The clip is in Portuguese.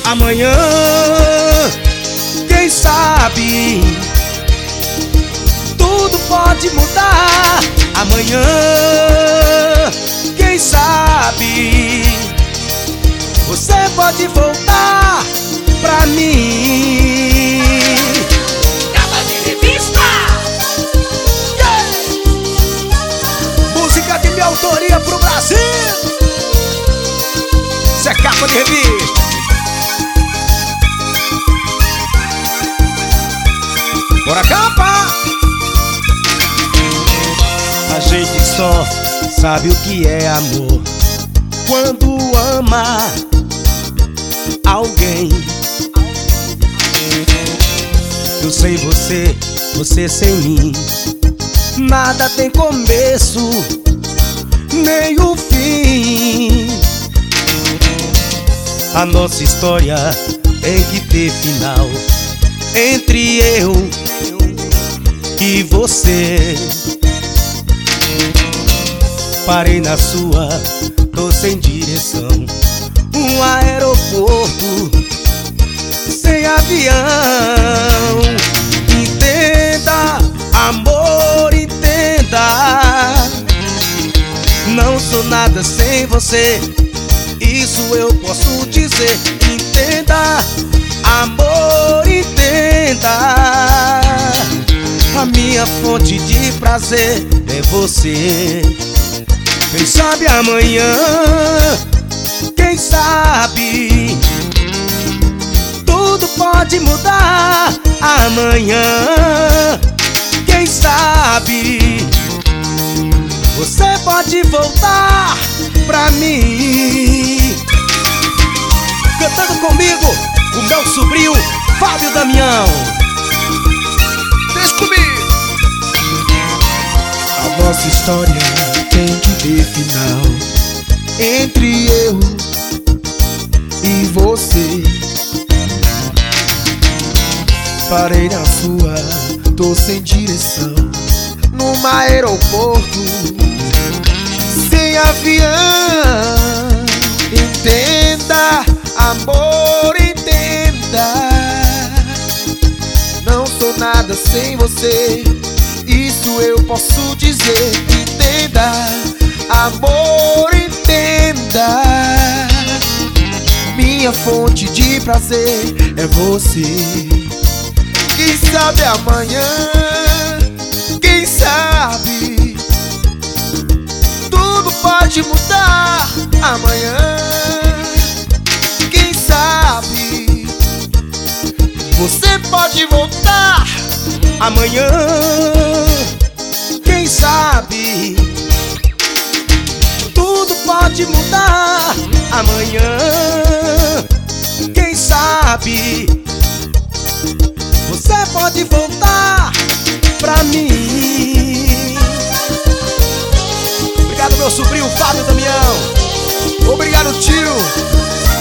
Amanhã, quem sabe, tudo pode mudar. Amanhã, quem sabe, você pode voltar pra mim. Capa de revista. Yeah! Música de minha autoria pro Brasil. Isso é capa de revista. Bora capa! A gente só sabe o que é amor quando ama alguém. Eu sei você sem mim, nada tem começo nem o fim. A nossa história tem que ter final, entre eu e você. Parei na sua, tô sem direção, um aeroporto sem avião. Entenda, amor, entenda, não sou nada sem você, isso eu posso dizer. Entenda, amor, entenda, a minha fonte de prazer é você. Quem sabe amanhã, quem sabe, tudo pode mudar. Amanhã, quem sabe, você pode voltar pra mim. Cantando comigo, o meu sobrinho Fábio Damião. Deixa comigo. A nossa história tem que ter final, entre eu e você. Parei na sua, tô sem direção, num aeroporto sem avião. Entenda, amor, entenda, não sou nada sem você, isso eu posso dizer. Entenda, amor, entenda, minha fonte de prazer é você. Quem sabe amanhã, quem sabe, tudo pode mudar. Amanhã, quem sabe, você pode voltar. Amanhã, quem sabe, tudo pode mudar. Amanhã, quem sabe, você pode voltar pra mim. Obrigado, meu sobrinho Fábio Damião. Obrigado, tio.